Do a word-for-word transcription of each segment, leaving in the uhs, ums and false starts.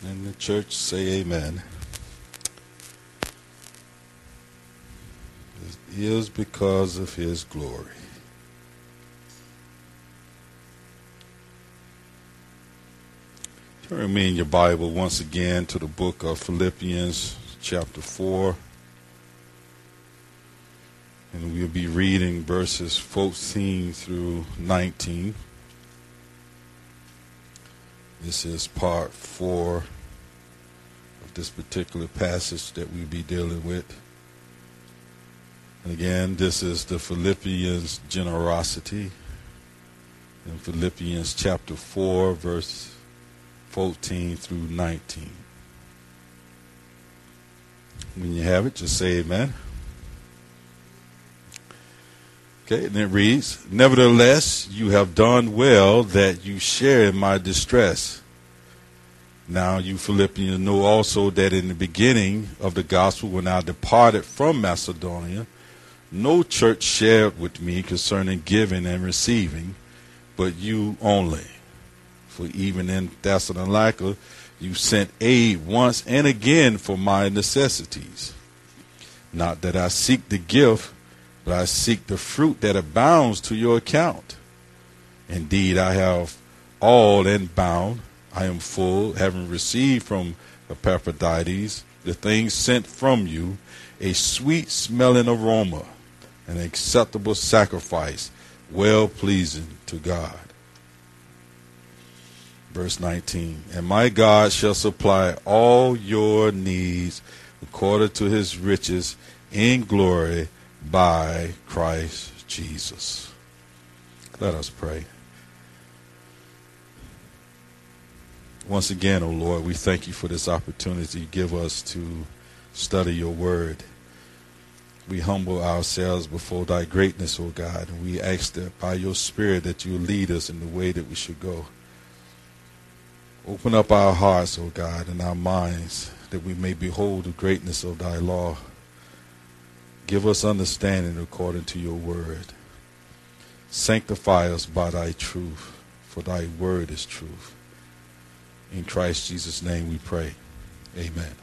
And the church say amen. It is because of his glory. Turn me in your Bible once again to the book of Philippians chapter four. And we'll be reading verses fourteen through nineteen. This is part four of this particular passage that we'll be dealing with. And again, this is the Philippians generosity in Philippians chapter four, verse fourteen through nineteen. When you have it, just say amen. Okay, and it reads, "Nevertheless, you have done well that you share in my distress. Now you Philippians know also that in the beginning of the gospel, when I departed from Macedonia, no church shared with me concerning giving and receiving, but you only. For even in Thessalonica, you sent aid once and again for my necessities. Not that I seek the gift, but I seek the fruit that abounds to your account. Indeed, I have all and bound. I am full, having received from Epaphroditus the things sent from you, a sweet-smelling aroma, an acceptable sacrifice, well-pleasing to God." Verse nineteen, "And my God shall supply all your needs according to his riches in glory by Christ Jesus." Let us pray. Once again, O Lord, we thank you for this opportunity you give us to study your word. We humble ourselves before thy greatness, O God, and we ask that by your Spirit that you lead us in the way that we should go. Open up our hearts, O God, and our minds, that we may behold the greatness of thy law. Give us understanding according to your word. Sanctify us by thy truth, for thy word is truth. In Christ Jesus' name we pray. Amen.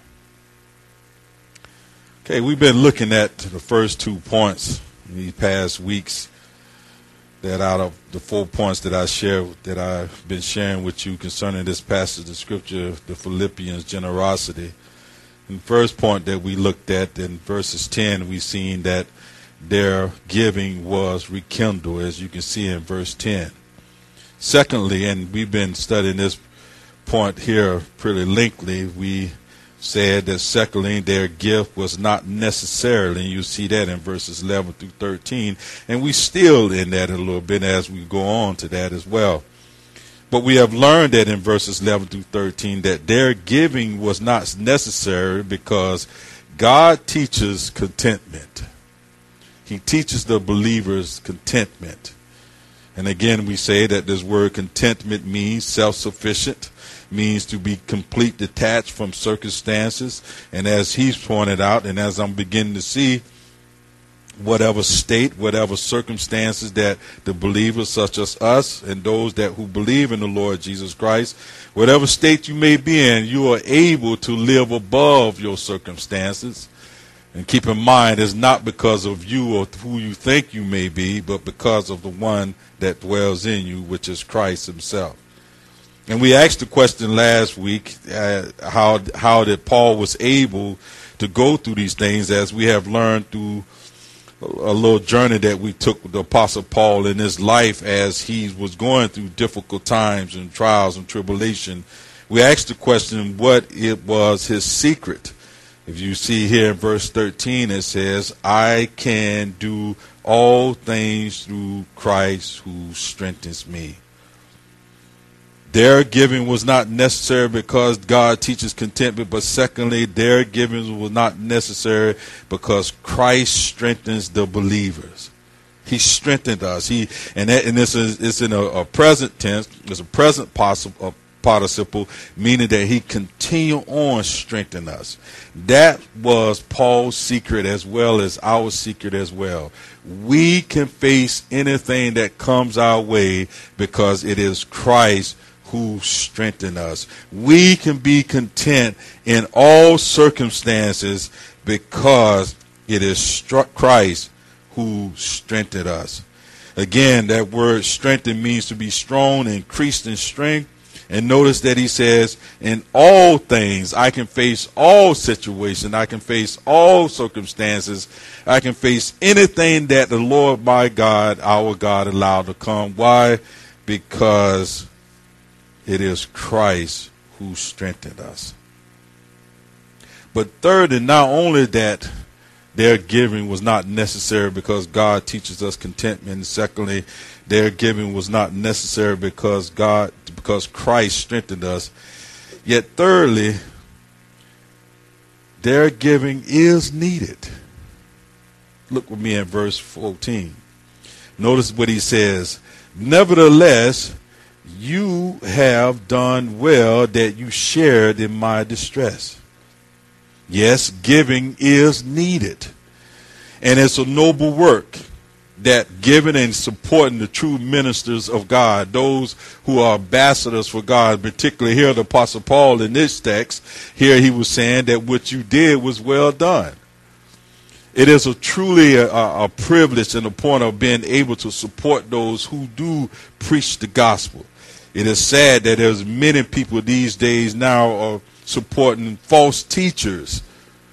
Okay, we've been looking at the first two points in these past weeks, that out of the four points that I share, that I've been sharing with you concerning this passage of scripture, the Philippians generosity. And the first point that we looked at in verses ten, we've seen that their giving was rekindled, as you can see in verse ten. Secondly, and we've been studying this point here pretty lengthily, we said that secondly, their gift was not necessarily, and you see that in verses eleven through thirteen, and we still in that a little bit as we go on to that as well. But we have learned that in verses eleven through thirteen that their giving was not necessary because God teaches contentment. He teaches the believers contentment. And again, we say that this word contentment means self-sufficient, means to be complete detached from circumstances. And as he's pointed out, and as I'm beginning to see, whatever state, whatever circumstances that the believers such as us and those that who believe in the Lord Jesus Christ, whatever state you may be in, you are able to live above your circumstances. And keep in mind, it's not because of you or who you think you may be, but because of the one that dwells in you, which is Christ himself. And we asked the question last week, uh, how how that Paul was able to go through these things, as we have learned through a little journey that we took with the Apostle Paul in his life as he was going through difficult times and trials and tribulation. We asked the question what it was his secret. If you see here in verse thirteen, it says, "I can do all things through Christ who strengthens me." Their giving was not necessary because God teaches contentment, but secondly, their giving was not necessary because Christ strengthens the believers. He strengthened us. He and that, and this is it's in a, a present tense. It's a present possible participle, meaning that he continue on strengthening us. That was Paul's secret as well as our secret as well. We can face anything that comes our way because it is Christ who strengthened us. We can be content in all circumstances because it is Christ who strengthened us. Again, that word strengthen means to be strong, increased in strength. And notice that he says, in all things, I can face all situations. I can face all circumstances. I can face anything that the Lord my God, our God, allowed to come. Why? Because it is Christ who strengthened us. But third, and not only that, their giving was not necessary because God teaches us contentment. And secondly, their giving was not necessary because God, because Christ strengthened us. Yet thirdly, their giving is needed. Look with me at verse fourteen. Notice what he says. Nevertheless, you have done well that you shared in my distress. Yes, giving is needed. And it's a noble work, that giving and supporting the true ministers of God, those who are ambassadors for God, particularly here the Apostle Paul in this text, here he was saying that what you did was well done. It is a truly a, a privilege and a point of being able to support those who do preach the gospel. It is sad that there's many people these days now are supporting false teachers,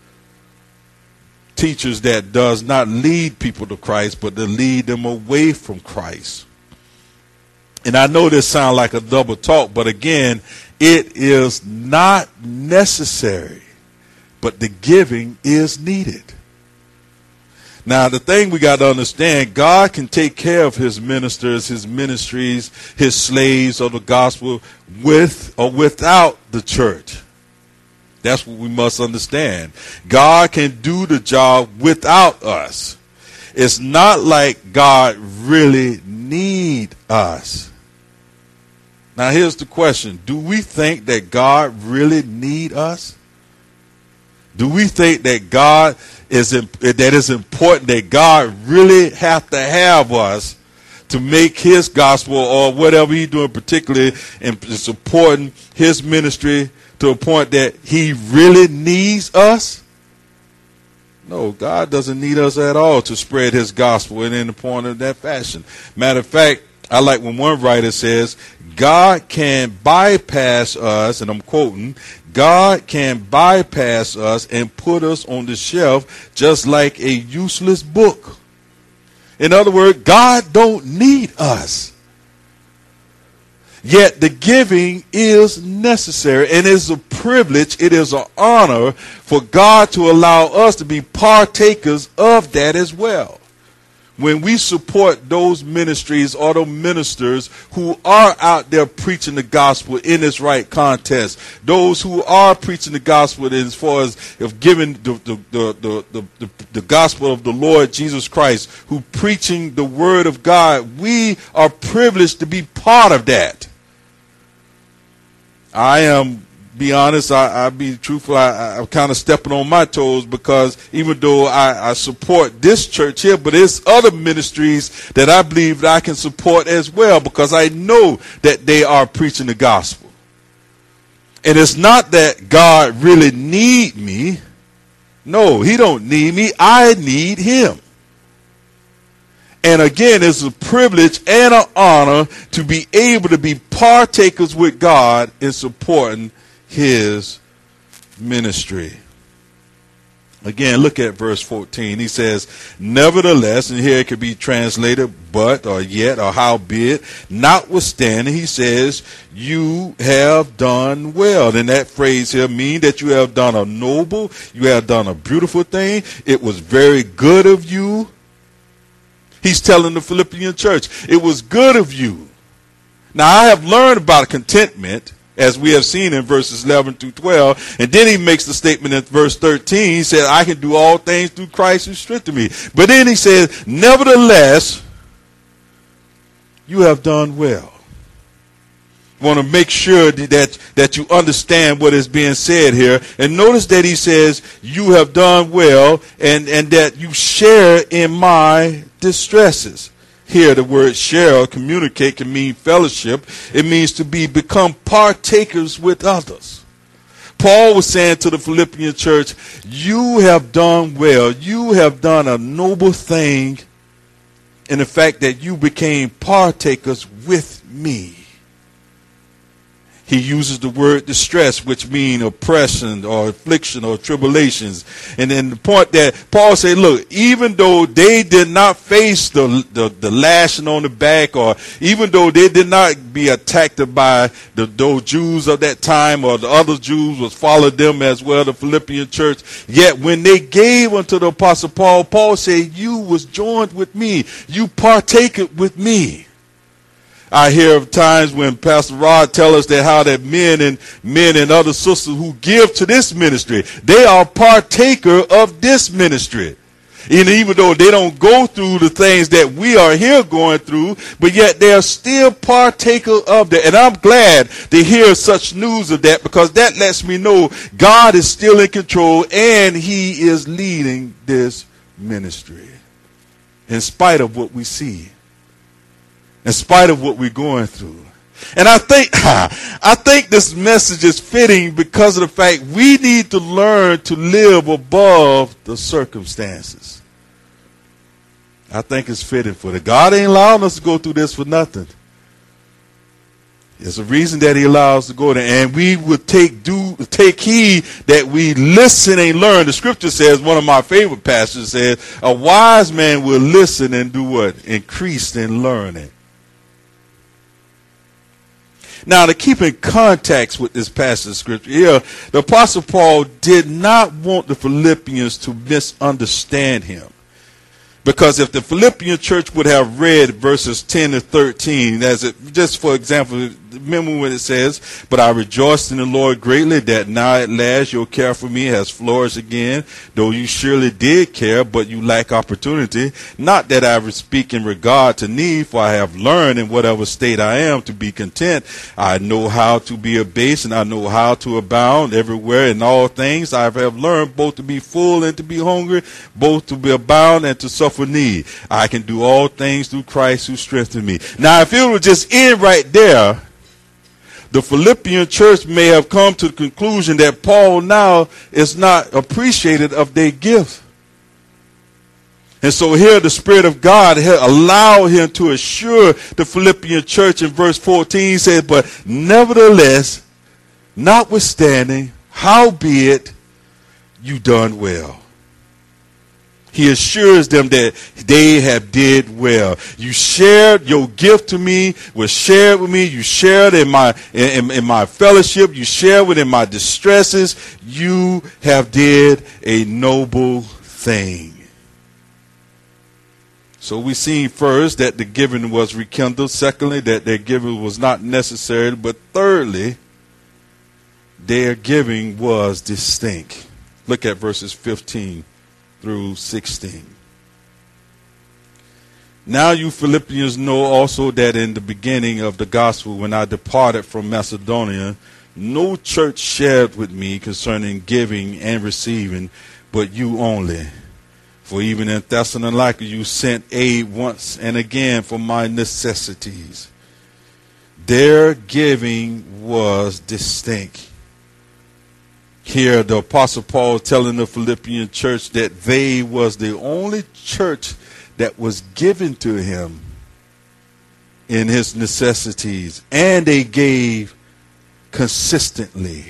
teachers that does not lead people to Christ, but to lead them away from Christ. And I know this sounds like a double talk, but again, it is not necessary, but the giving is needed. Now, the thing we got to understand, God can take care of his ministers, his ministries, his slaves of the gospel with or without the church. That's what we must understand. God can do the job without us. It's not like God really need us. Now, here's the question. Do we think that God really need us? Do we think that God is that it's important that God really have to have us to make his gospel or whatever he's doing, particularly in supporting his ministry, to a point that he really needs us? No, God doesn't need us at all to spread his gospel in any point of that fashion. Matter of fact, I like when one writer says, God can bypass us, and I'm quoting, God can bypass us and put us on the shelf just like a useless book. In other words, God don't need us. Yet the giving is necessary, and it's a privilege, it is an honor for God to allow us to be partakers of that as well. When we support those ministries or those ministers who are out there preaching the gospel in its right context, those who are preaching the gospel as far as of giving the, the, the, the, the, the, the gospel of the Lord Jesus Christ, who preaching the word of God, we are privileged to be part of that. I am, be honest, I, I be truthful, I, I'm kind of stepping on my toes, because even though I, I support this church here, but there's other ministries that I believe that I can support as well, because I know that they are preaching the gospel. And it's not that God really need me. No, he don't need me. I need him. And again, it's a privilege and an honor to be able to be partakers with God in supporting his ministry. Again, look at verse fourteen. He says, nevertheless, and here it could be translated, but, or yet, or howbeit, notwithstanding, he says, you have done well. And that phrase here means that you have done a noble, you have done a beautiful thing. It was very good of you. He's telling the Philippian church, it was good of you. Now, I have learned about contentment, as we have seen in verses eleven through twelve. And then he makes the statement in verse thirteen. He said, I can do all things through Christ who strengthens me. But then he says, nevertheless, you have done well. I want to make sure that, that you understand what is being said here. And notice that he says, you have done well, and, and that you share in my distresses. here, the word share or communicate can mean fellowship. It means to be become partakers with others. Paul was saying to the Philippian church, you have done well. You have done a noble thing in the fact that you became partakers with me. He uses the word distress, which means oppression or affliction or tribulations. And then the point that Paul said, look, even though they did not face the, the, the lashing on the back, or even though they did not be attacked by the those Jews of that time, or the other Jews was followed them as well, the Philippian church, yet when they gave unto the Apostle Paul, Paul said, you was joined with me. You partaked with me. I hear of times when Pastor Rod tell us that how that men and men and other sisters who give to this ministry, they are partaker of this ministry. And even though they don't go through the things that we are here going through, but yet they are still partaker of that. And I'm glad to hear such news of that, because that lets me know God is still in control and he is leading this ministry in spite of what we see. In spite of what we're going through. And I think I think this message is fitting because of the fact we need to learn to live above the circumstances. I think it's fitting for that. God ain't allowing us to go through this for nothing. There's a reason that he allows us to go there. And we would take do take heed that we listen and learn. The scripture says, one of my favorite passages says, a wise man will listen and do what? Increase in learning. Now, to keep in context with this passage of scripture here, the Apostle Paul did not want the Philippians to misunderstand him. Because if the Philippian church would have read verses ten to thirteen, as it, just for example, remember when it says, but I rejoiced in the Lord greatly that now at last your care for me has flourished again, though you surely did care, but you lack opportunity. Not that I speak in regard to need, for I have learned in whatever state I am to be content. I know how to be abased, and I know how to abound everywhere in all things. I have learned both to be full and to be hungry, both to be abound and to suffer need. I can do all things through Christ who strengthens me. Now, if it would just end right there, the Philippian church may have come to the conclusion that Paul now is not appreciated of their gift. And so here the Spirit of God allowed him to assure the Philippian church in verse fourteen. He said, but nevertheless, notwithstanding, howbeit you done well. He assures them that they have did well. You shared your gift to me, was shared with me. You shared in my in, in my fellowship. You shared within my distresses. You have did a noble thing. So we see first that the giving was rekindled. Secondly, that their giving was not necessary. But thirdly, their giving was distinct. Look at verses fifteen through sixteen. Now you Philippians know also that in the beginning of the gospel, when I departed from Macedonia, no church shared with me concerning giving and receiving, but you only. For even in Thessalonica you sent aid once and again for my necessities. Their giving was distinct. Here the Apostle Paul telling the Philippian church that they was the only church that was given to him in his necessities, and they gave consistently.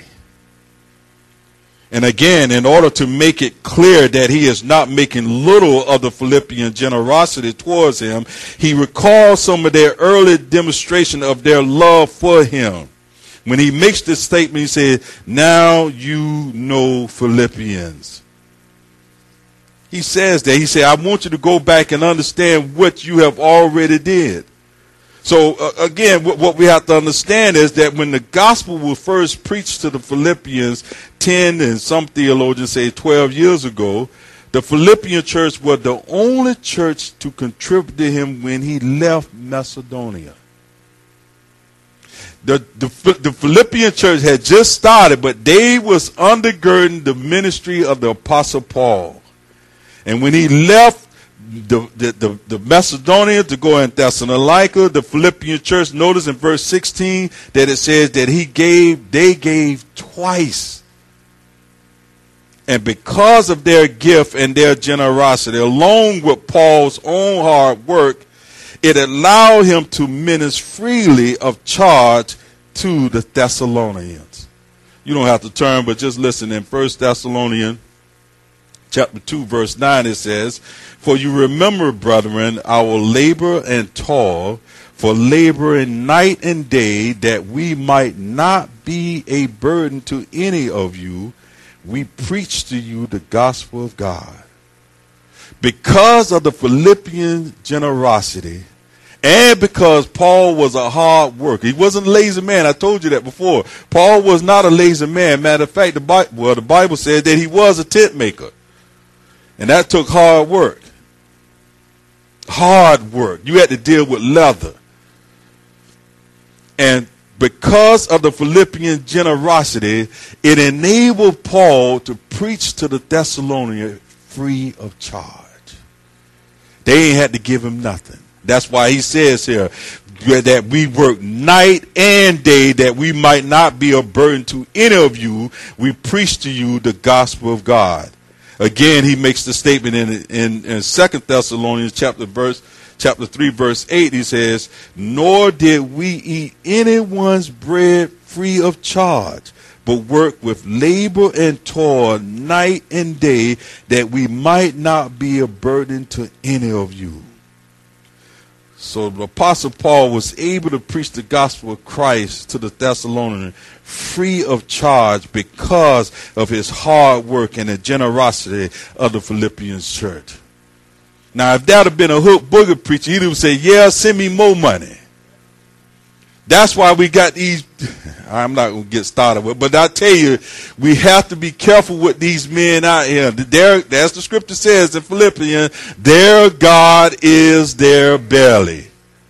And again, in order to make it clear that he is not making little of the Philippian generosity towards him, he recalls some of their early demonstration of their love for him. When he makes this statement, he said, now you know Philippians. He says that. He said, I want you to go back and understand what you have already did. So, uh, again, what, what we have to understand is that when the gospel was first preached to the Philippians ten and some theologians say twelve years ago, the Philippian church was the only church to contribute to him when he left Macedonia. The, the, the Philippian church had just started, but they was undergirding the ministry of the Apostle Paul. And when he left the, the, the, the Macedonians to go in Thessalonica, the Philippian church. Notice in verse sixteen that it says that he gave, they gave twice. And because of their gift and their generosity, along with Paul's own hard work, it allowed him to minister freely of charge to the Thessalonians. You don't have to turn, but just listen. In First Thessalonians chapter two, verse nine, it says, "For you remember, brethren, our labor and toil, for laboring night and day, that we might not be a burden to any of you, we preach to you the gospel of God." Because of the Philippian generosity, and because Paul was a hard worker, he wasn't a lazy man. I told you that before. Paul was not a lazy man. Matter of fact, the Bible, well, the Bible says that he was a tent maker, and that took hard work. Hard work. You had to deal with leather, and because of the Philippian generosity, it enabled Paul to preach to the Thessalonians free of charge. They ain't had to give him nothing. That's why he says here that we work night and day, that we might not be a burden to any of you. We preach to you the gospel of God. Again, he makes the statement in in, in Second Thessalonians chapter verse chapter three, verse eight. He says, "Nor did we eat anyone's bread free of charge, but work with labor and toil night and day, that we might not be a burden to any of you." So the Apostle Paul was able to preach the gospel of Christ to the Thessalonians free of charge because of his hard work and the generosity of the Philippians church. Now, if that had been a hook booger preacher, he'd have said, "Yeah, send me more money." That's why we got these. I'm not going to get started with, but I tell you, we have to be careful with these men out here. Their, as the scripture says in Philippians, their God is their belly.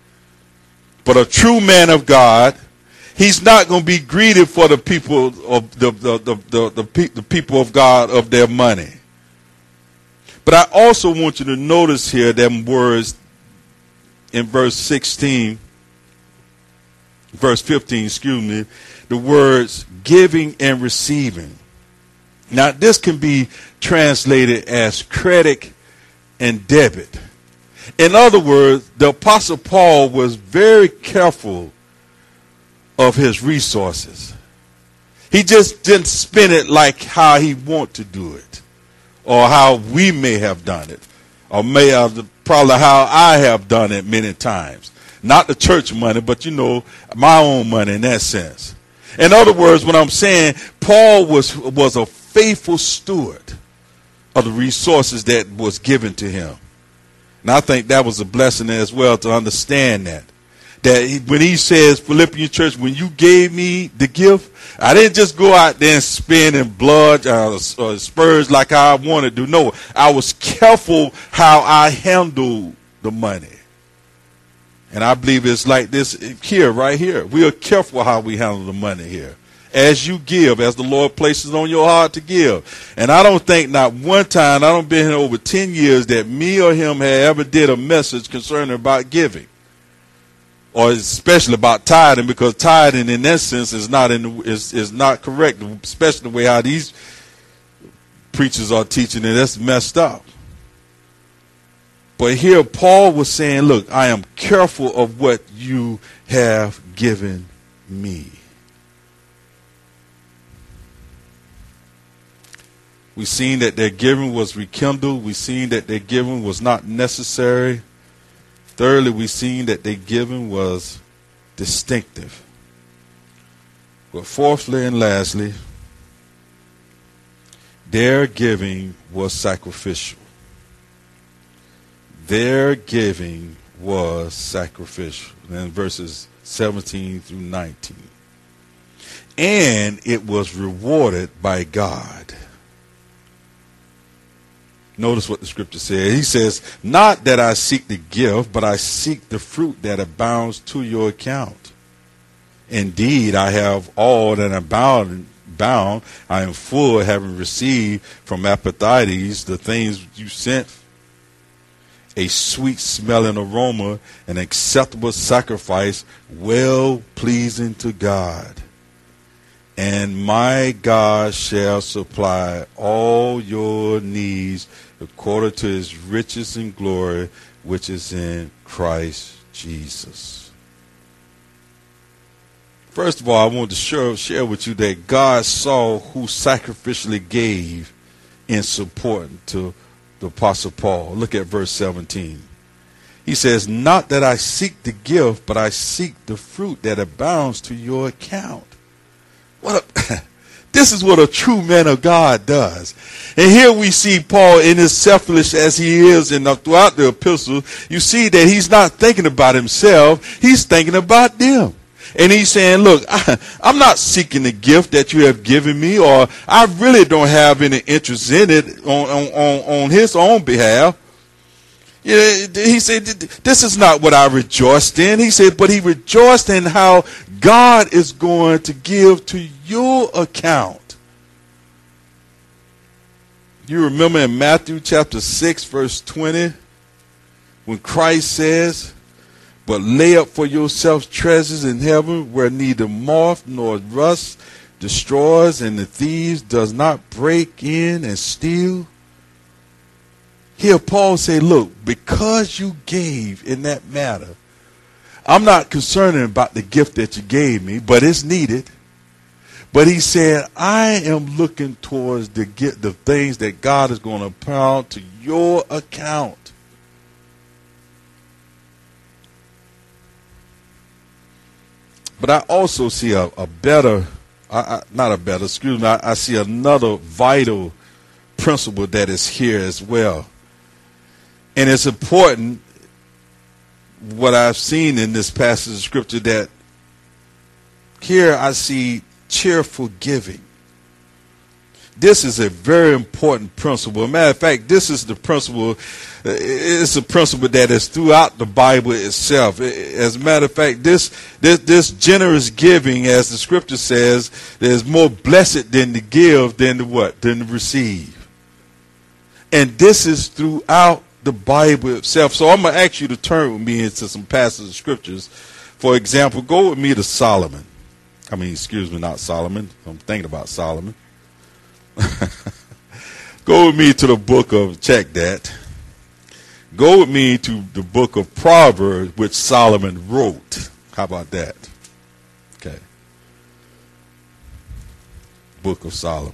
But a true man of God, he's not going to be greedy for the people of the the the, the, the, pe- the people of God of their money. But I also want you to notice here them words in verse sixteen. Verse fifteen, excuse me, the words giving and receiving. Now, this can be translated as credit and debit. In other words, the Apostle Paul was very careful of his resources. He just didn't spend it like how he wanted to do it, or how we may have done it, or may have probably how I have done it many times. Not the church money, but, you know, my own money in that sense. In other words, what I'm saying, Paul was was a faithful steward of the resources that was given to him. And I think that was a blessing as well to understand that. That he, when he says, Philippian church, when you gave me the gift, I didn't just go out there and spend in blood uh, uh, spurs like I wanted to. No, I was careful how I handled the money. And I believe it's like this here, right here. We are careful how we handle the money here. As you give, as the Lord places on your heart to give. And I don't think not one time, I don't been here over ten years, that me or him had ever did a message concerning about giving. Or especially about tithing, because tithing in that sense is not in is, is not correct, especially the way how these preachers are teaching it. That's messed up. But here Paul was saying, look, I am careful of what you have given me. We've seen that their giving was rekindled. We've seen that their giving was not necessary. Thirdly, we've seen that their giving was distinctive. But fourthly and lastly, their giving was sacrificial. Their giving was sacrificial. In verses seventeen through nineteen. And it was rewarded by God. Notice what the scripture says. He says, not that I seek the gift, but I seek the fruit that abounds to your account. Indeed, I have all that abound. Bound, I am full, having received from Epaphroditus the things you sent, a sweet smelling aroma, an acceptable sacrifice, well pleasing to God. And my God shall supply all your needs according to his riches and glory, which is in Christ Jesus. First of all, I want to share, share with you that God saw who sacrificially gave in support to the Apostle Paul. Look at verse seventeen. He says, not that I seek the gift, but I seek the fruit that abounds to your account. What a, this is what a true man of God does. And here we see Paul, in as selfish as he is, and throughout the epistle, you see that he's not thinking about himself. He's thinking about them. And he's saying, look, I, I'm not seeking the gift that you have given me, or I really don't have any interest in it on, on, on, on his own behalf. You know, he said, this is not what I rejoiced in. He said, but he rejoiced in how God is going to give to your account. You remember in Matthew chapter six, verse twenty, when Christ says, but lay up for yourselves treasures in heaven, where neither moth nor rust destroys, and the thieves does not break in and steal. Here Paul say, look, because you gave in that matter, I'm not concerned about the gift that you gave me, but it's needed. But he said, I am looking towards the get the things that God is going to pound to your account. But I also see a, a better, I, I, not a better, excuse me, I, I see another vital principle that is here as well. And it's important, what I've seen in this passage of scripture, that here I see cheerful giving. This is a very important principle. As a matter of fact, this is the principle, it's a principle that is throughout the Bible itself. As a matter of fact, this, this, this generous giving, as the scripture says, is more blessed than to give than to what? Than to receive. And this is throughout the Bible itself. So I'm going to ask you to turn with me into some passages of scriptures. For example, go with me to Solomon. I mean, excuse me, not Solomon. I'm thinking about Solomon. Go with me to the book of, check that. Go with me to the book of Proverbs, which Solomon wrote. How about that? Okay. Book of Solomon.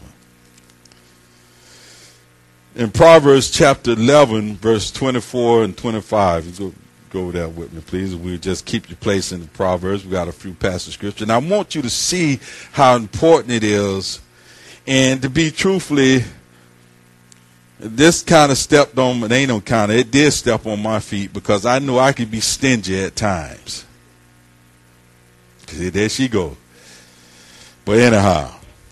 In Proverbs chapter eleven, verse twenty-four and twenty-five, go, go there with me, please. We'll just keep your place in the Proverbs. We got a few passages of scripture. And I want you to see how important it is. And to be truthfully, this kind of stepped on, it ain't no kind of, it did step on my feet, because I know I could be stingy at times. See, there she go. But anyhow.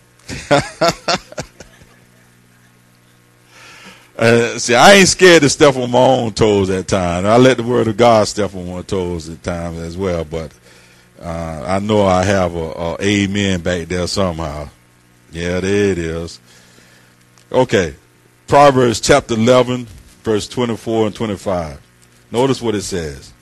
Uh, see, I ain't scared to step on my own toes at times. I let the word of God step on my toes at times as well. But uh, I know I have a, a amen back there somehow. Yeah, there it is. Okay, Proverbs chapter eleven, verse twenty-four and twenty-five. Notice what it says.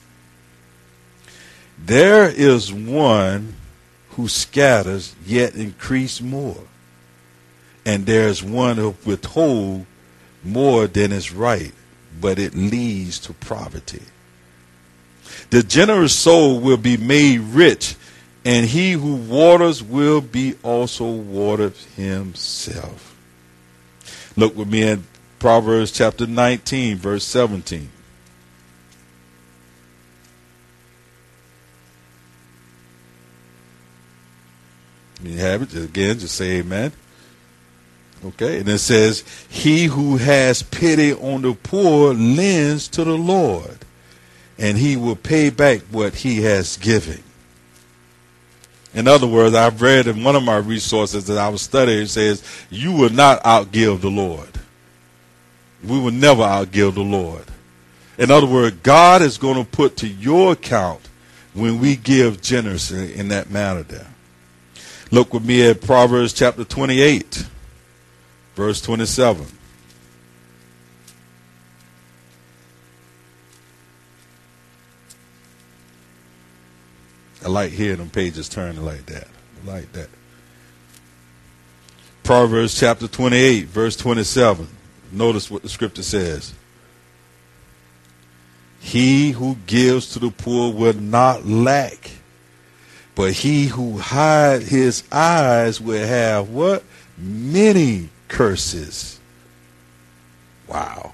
There is one who scatters, yet increase more. And there is one who withholds more than is right, but it leads to poverty. The generous soul will be made rich, and he who waters will be also watered himself. Look with me in Proverbs chapter nineteen, verse seventeen. You have it again, just say amen. Okay, and it says, he who has pity on the poor lends to the Lord, and he will pay back what he has given. In other words, I've read in one of my resources that I was studying, it says, you will not outgive the Lord. We will never outgive the Lord. In other words, God is going to put to your account when we give generously in that manner there. Look with me at Proverbs chapter twenty-eight. Verse twenty-seven. I like hearing them pages turning like that. I like that. Proverbs chapter twenty-eight, verse twenty-seven. Notice what the scripture says. He who gives to the poor will not lack, but he who hides his eyes will have what? Many curses. Wow.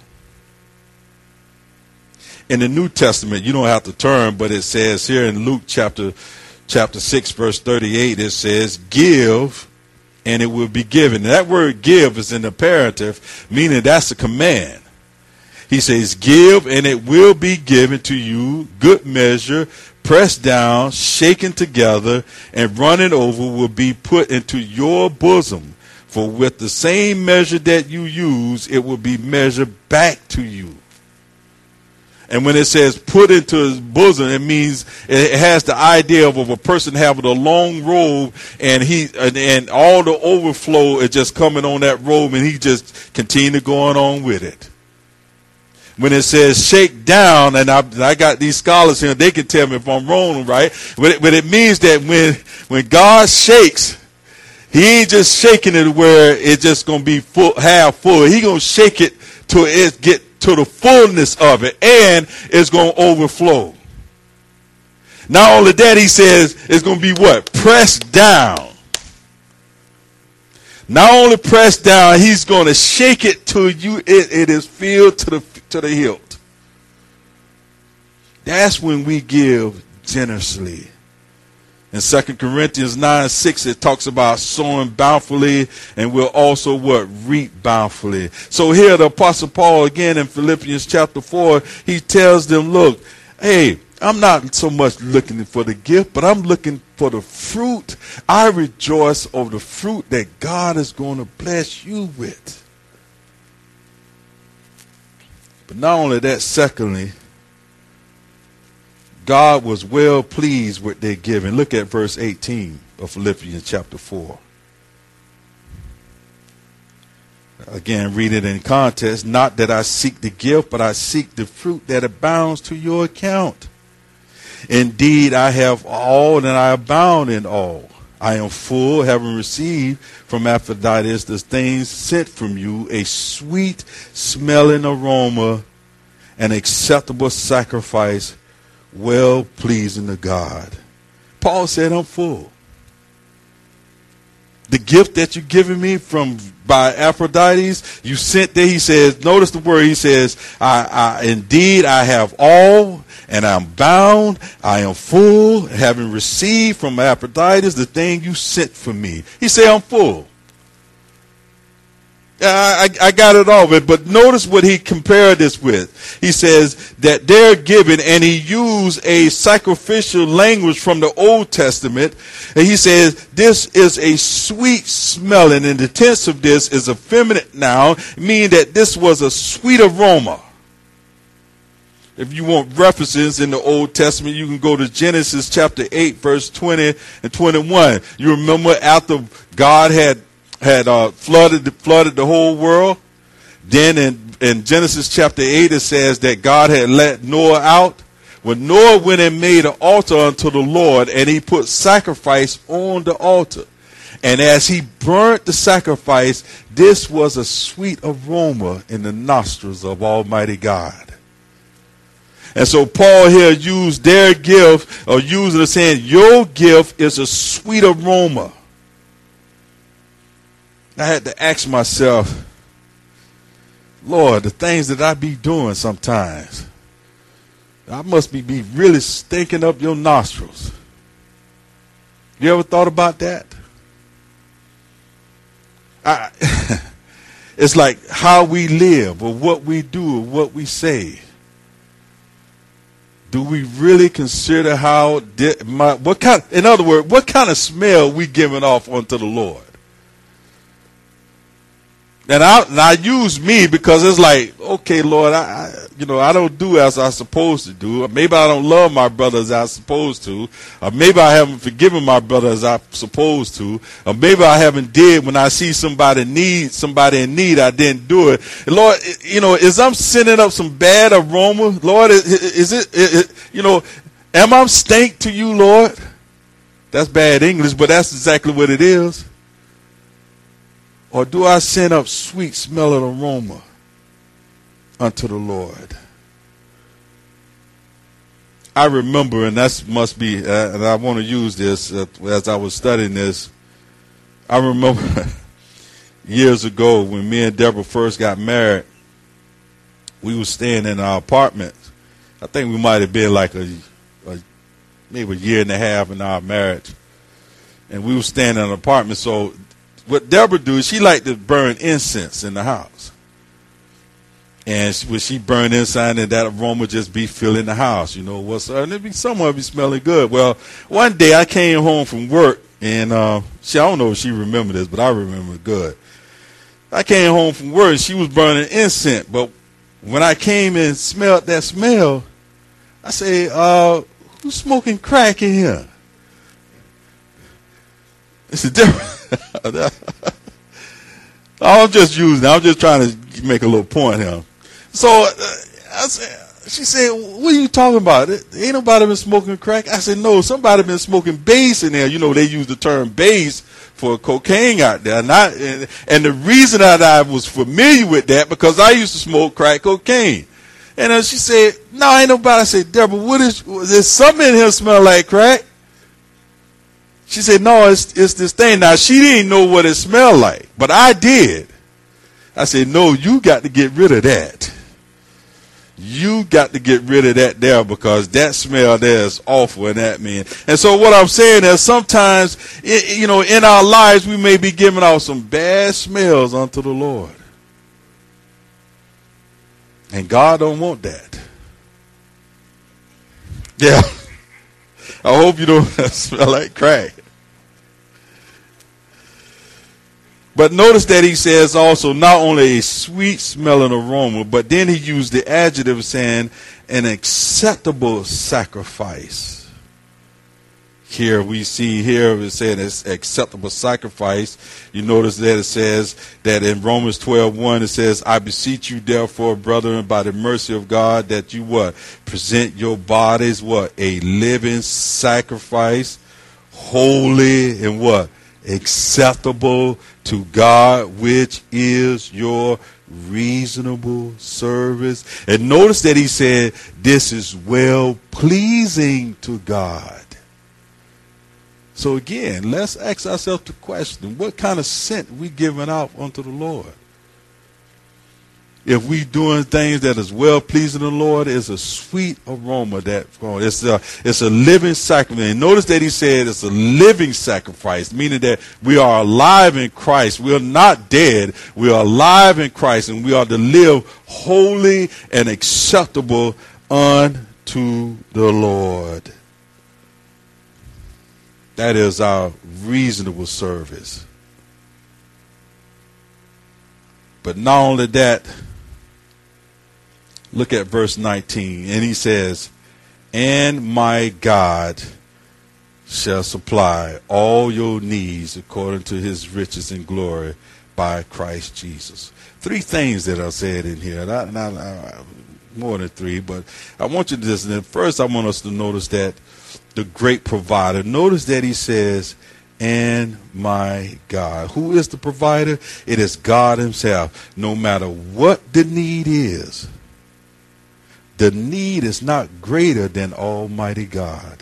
In the New Testament, you don't have to turn, but it says here in Luke chapter chapter six, verse thirty-eight, it says, give, and it will be given. That word give is an imperative, meaning that's a command. He says, give, and it will be given to you, good measure, pressed down, shaken together, and running over will be put into your bosom. For with the same measure that you use, it will be measured back to you. And when it says put into his bosom, it means it has the idea of, of a person having a long robe, and he and, and all the overflow is just coming on that robe, and he just continue going on with it. When it says shake down, and I, I got these scholars here, they can tell me if I'm wrong, right? But it, but it means that when when God shakes, he ain't just shaking it where it's just gonna be full, half full. He gonna shake it till it get to the fullness of it, and it's going to overflow. Not only that, he says it's going to be what? Pressed down. Not only pressed down, he's going to shake it till you it, it is filled to the to the hilt. That's when we give generously. In Second Corinthians nine six, it talks about sowing bountifully, and we'll also what? Reap bountifully. So here the Apostle Paul, again in Philippians chapter four, he tells them, look, hey, I'm not so much looking for the gift, but I'm looking for the fruit. I rejoice over the fruit that God is going to bless you with. But not only that, secondly, God was well pleased with their giving. Look at verse eighteen of Philippians chapter four. Again, read it in context. Not that I seek the gift, but I seek the fruit that abounds to your account. Indeed, I have all, and I abound in all. I am full, having received from Epaphroditus the things sent from you, a sweet smelling aroma, an acceptable sacrifice, well pleasing to God. Paul said, I'm full. The gift that you're giving me from by Epaphroditus, you sent there, he says, notice the word, he says, I, I indeed I have all, and I'm bound, I am full, having received from Epaphroditus the thing you sent for me. He said, I'm full. I, I, I got it all, but, but notice what he compared this with. He says that they're given, and he used a sacrificial language from the Old Testament. And he says this is a sweet smelling, and the tense of this is a feminine noun, meaning that this was a sweet aroma. If you want references in the Old Testament, you can go to Genesis chapter eight, verse twenty and twenty-one. You remember after God had had uh, flooded flooded the whole world. Then in, in Genesis chapter eight, it says that God had let Noah out. When Noah went and made an altar unto the Lord, and he put sacrifice on the altar. And as he burnt the sacrifice, this was a sweet aroma in the nostrils of Almighty God. And so Paul here used their gift, or using it saying, your gift is a sweet aroma. I had to ask myself, Lord, the things that I be doing sometimes, I must be, be really stinking up your nostrils. You ever thought about that? I, it's like how we live, or what we do, or what we say. Do we really consider how, my, what kind, in other words, what kind of smell we giving off unto the Lord? And I, and I use me because it's like, okay, Lord, I, I, you know, I don't do as I'm supposed to do. Or maybe I don't love my brother as I'm supposed to. Or maybe I haven't forgiven my brother as I'm supposed to. Or maybe I haven't did when I see somebody need somebody in need, I didn't do it. And Lord, you know, is I'm sending up some bad aroma? Lord, is, is it, is it, you know, am I stink to you, Lord? That's bad English, but that's exactly what it is. Or do I send up sweet smelling aroma unto the Lord? I remember, and that must be, uh, and I want to use this uh, as I was studying this. I remember years ago when me and Deborah first got married, we were staying in our apartment. I think we might have been like a, a maybe a year and a half in our marriage. And we were staying in an apartment. So what Deborah do is she liked to burn incense in the house. And she, when she burned incense, and that aroma just be filling the house, you know. What's and it be somewhere be smelling good. Well, one day I came home from work, and uh, she I don't know if she remembered this, but I remember it good. I came home from work, and she was burning incense, but when I came and smelled that smell, I said, uh, who's smoking crack in here? It's a different. I'm just using it. I'm just trying to make a little point here. So uh, I said, she said, what are you talking about? Ain't nobody been smoking crack? I said, no, somebody been smoking base in there. You know, they use the term base for cocaine out there. And, I, and, and the reason that I was familiar with that, because I used to smoke crack cocaine. And uh, she said, no, ain't nobody. I said, Deborah, what is, there's something in here smell like crack. She said, no, it's, it's this thing. Now, she didn't know what it smelled like, but I did. I said, no, you got to get rid of that. You got to get rid of that there, because that smell there is awful in that man. And so what I'm saying is sometimes, it, you know, in our lives, we may be giving off some bad smells unto the Lord. And God don't want that. Yeah. I hope you don't smell like crack. But notice that he says also not only a sweet smelling aroma, but then he used the adjective saying an acceptable sacrifice. Here we see here it said it's acceptable sacrifice. You notice that it says that in Romans twelve one it says, I beseech you therefore, brethren, by the mercy of God, that you what? Present your bodies what? A living sacrifice, holy and what? Acceptable to God, which is your reasonable service. And notice that he said this is well pleasing to God. So again, let's ask ourselves the question, what kind of scent we giving out unto the Lord? If we doing things that is well pleasing to the Lord, it's a sweet aroma that it's a it's a living sacrifice. And notice that he said it's a living sacrifice, meaning that we are alive in Christ. We are not dead. We are alive in Christ, and we are to live holy and acceptable unto the Lord. That is our reasonable service. But not only that, look at verse nineteen. And he says, and my God shall supply all your needs according to his riches and glory by Christ Jesus. Three things that are said in here. Not, not, uh, more than three, but I want you to listen. First, I want us to notice that the great provider. Notice that he says, and my God. Who is the provider? It is God himself. No matter what the need is, the need is not greater than Almighty God.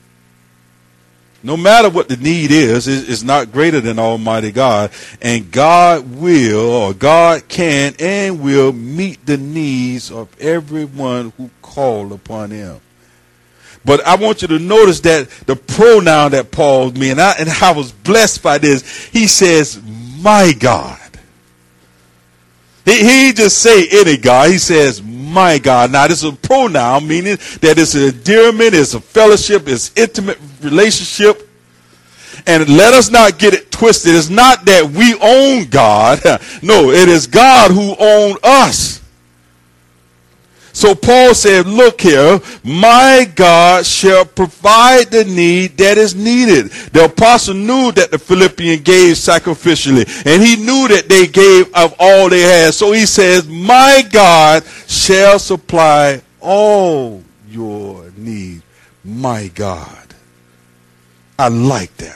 No matter what the need is, it's not greater than Almighty God. And God will, or God can and will meet the needs of everyone who call upon him. But I want you to notice that the pronoun that Paul means, and I, and I was blessed by this. He says, my God. He, he just say any God. He says, my God. Now, this is a pronoun, meaning that it's an endearment, it's a fellowship, it's intimate relationship. And let us not get it twisted. It's not that we own God. No, it is God who owns us. So Paul said, look here, my God shall provide the need that is needed. The apostle knew that the Philippians gave sacrificially, and he knew that they gave of all they had. So he says, my God shall supply all your need. My God. I like that.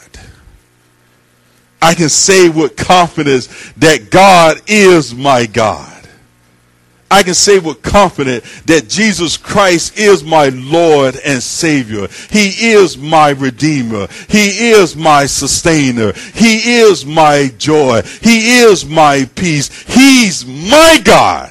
I can say with confidence that God is my God. I can say with confidence that Jesus Christ is my Lord and Savior. He is my Redeemer. He is my sustainer. He is my joy. He is my peace. He's my God.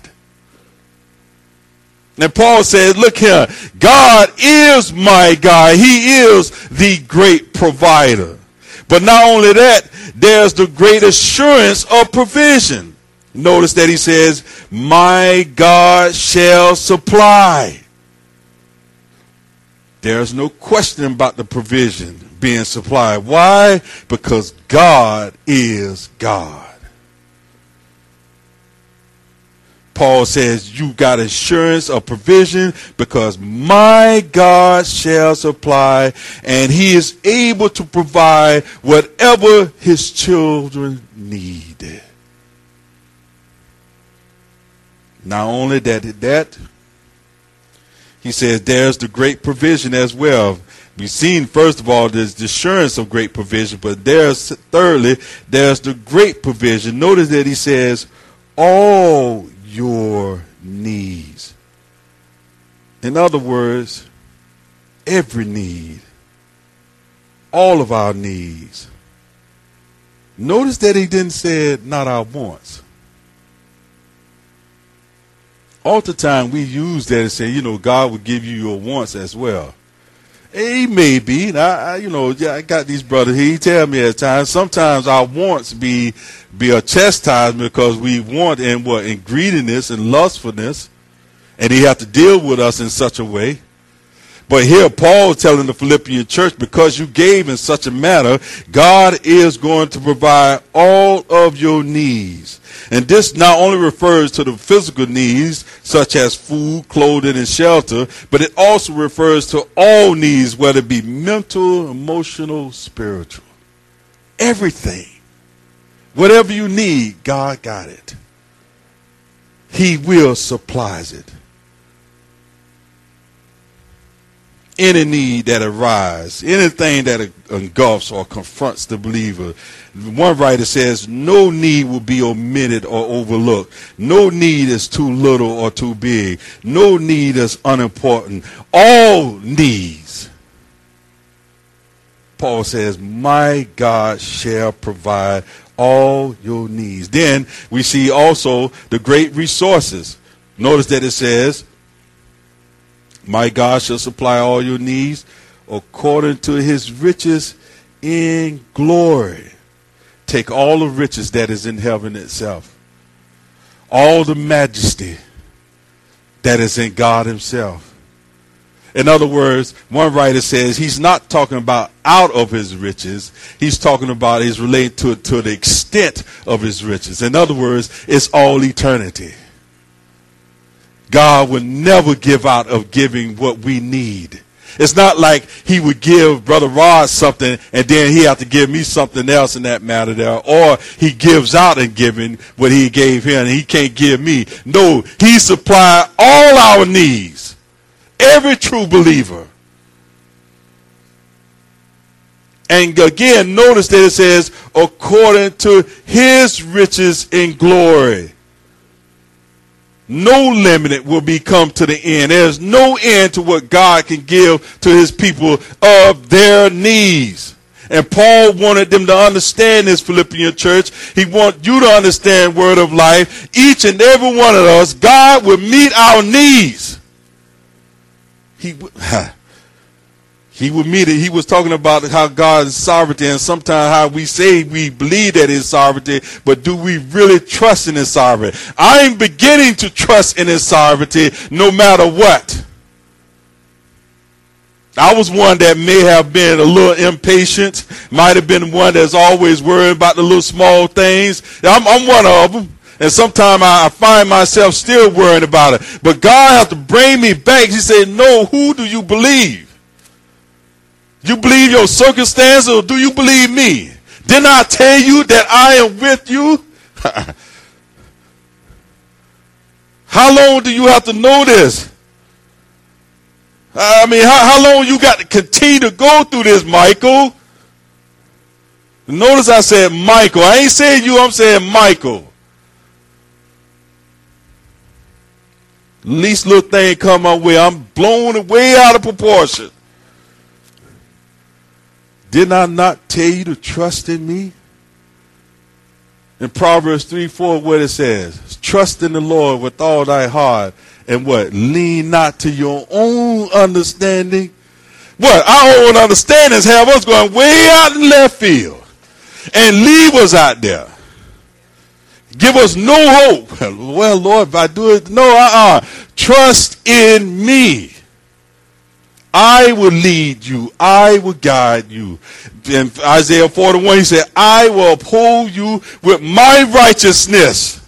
And Paul says, look here, God is my God. He is the great provider. But not only that, there's the great assurance of provision. Notice that he says, my God shall supply. There's no question about the provision being supplied. Why? Because God is God. Paul says, you got assurance of provision because my God shall supply, and he is able to provide whatever his children need. Not only that, that he says there's the great provision as well. We've seen, first of all, there's the assurance of great provision, but there's, thirdly, there's the great provision. Notice that he says, all your needs. In other words, every need, all of our needs. Notice that he didn't say not our wants. All the time we use that and say, you know, God will give you your wants as well. He may be. And I, I, you know, yeah, I got these brothers here. He tell me at times, sometimes our wants be be a chastisement because we want in what? In greediness and lustfulness. And he have to deal with us in such a way. But here Paul is telling the Philippian church, because you gave in such a manner, God is going to provide all of your needs. And this not only refers to the physical needs, such as food, clothing, and shelter, but it also refers to all needs, whether it be mental, emotional, spiritual. Everything. Whatever you need, God got it. He will supply it. Any need that arises, anything that engulfs or confronts the believer. One writer says, no need will be omitted or overlooked. No need is too little or too big. No need is unimportant. All needs. Paul says, my God shall provide all your needs. Then we see also the great resources. Notice that it says, my God shall supply all your needs according to his riches in glory. Take all the riches that is in heaven itself. All the majesty that is in God himself. In other words, one writer says he's not talking about out of his riches. He's talking about is related to, to the extent of his riches. In other words, it's all eternity. God would never give out of giving what we need. It's not like he would give Brother Rod something and then he have to give me something else in that matter there. Or he gives out in giving what he gave him and he can't give me. No, he supplied all our needs. Every true believer. And again, notice that it says, according to his riches in glory. No limit will be come to the end. There's no end to what God can give to his people of their needs. And Paul wanted them to understand this, Philippian church. He wants you to understand word of life. Each and every one of us, God will meet our needs. He would, he would meet it. He was talking about how God is sovereignty, and sometimes how we say we believe that his sovereignty, but do we really trust in his sovereignty? I'm beginning to trust in his sovereignty no matter what. I was one that may have been a little impatient, might have been one that's always worried about the little small things. I'm, I'm one of them. And sometimes I find myself still worrying about it. But God has to bring me back. He said, no, who do you believe? You believe your circumstances, or do you believe me? Didn't I tell you that I am with you? How long do you have to know this? I mean, how, how long you got to continue to go through this, Michael? Notice I said Michael. I ain't saying you, I'm saying Michael. Least little thing come my way, I'm blown way out of proportion. Did I not tell you to trust in me? In Proverbs three four, what it says, trust in the Lord with all thy heart, and what? Lean not to your own understanding. What? Our own understandings have us going way out in left field and leave us out there. Give us no hope. Well, Lord, if I do it, no, uh-uh. Trust in me. I will lead you. I will guide you. In Isaiah forty-one, he said, I will uphold you with my righteousness.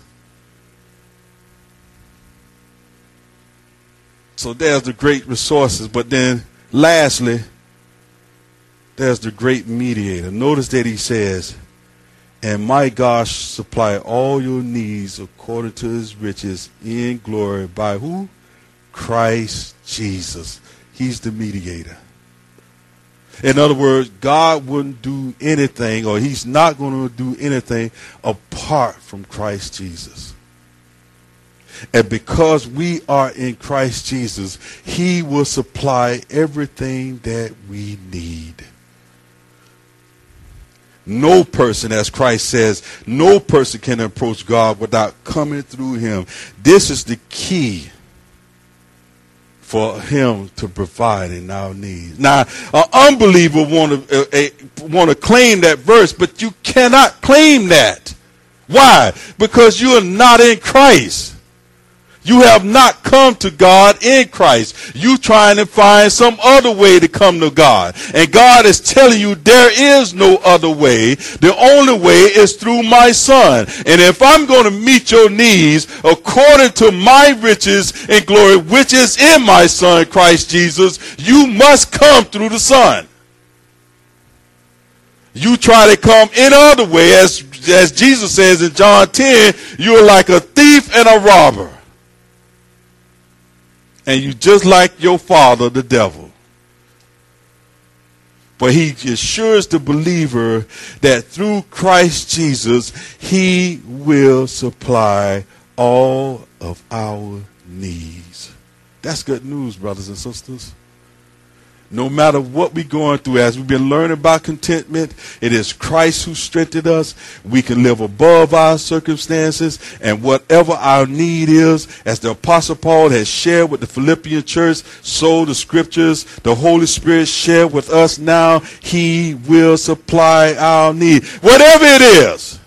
So there's the great resources. But then lastly, there's the great mediator. Notice that he says, and my God shall supply all your needs according to his riches in glory by who? Christ Jesus. He's the mediator. In other words, God wouldn't do anything, or he's not going to do anything apart from Christ Jesus. And because we are in Christ Jesus, he will supply everything that we need. No person, as Christ says, no person can approach God without coming through him. This is the key for him to provide in our needs. Now, an unbeliever want to uh, uh, want to claim that verse, but you cannot claim that. Why? Because you are not in Christ. You have not come to God in Christ. You trying to find some other way to come to God. And God is telling you there is no other way. The only way is through my son. And if I'm going to meet your needs according to my riches and glory, which is in my son, Christ Jesus, you must come through the son. You try to come any other way, as, as Jesus says in John ten, you're like a thief and a robber. And you just like your father, the devil. But he assures the believer that through Christ Jesus, he will supply all of our needs. That's good news, brothers and sisters. No matter what we're going through, as we've been learning about contentment, it is Christ who strengthened us. We can live above our circumstances, and whatever our need is, as the Apostle Paul has shared with the Philippian church, so the scriptures, the Holy Spirit share with us now, he will supply our need. Whatever it is.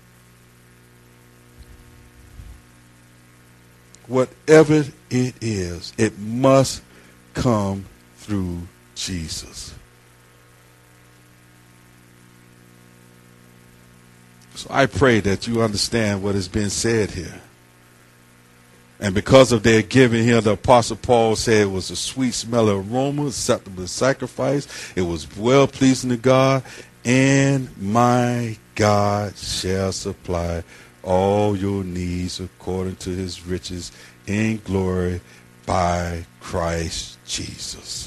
Whatever it is, it must come through Jesus. So I pray that you understand what has been said here. And because of their giving here, the Apostle Paul said it was a sweet smelling aroma, acceptable sacrifice. It was well pleasing to God, and my God shall supply all your needs according to his riches in glory by Christ Jesus.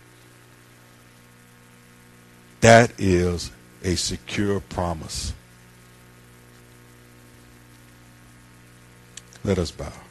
That is a secure promise. Let us bow.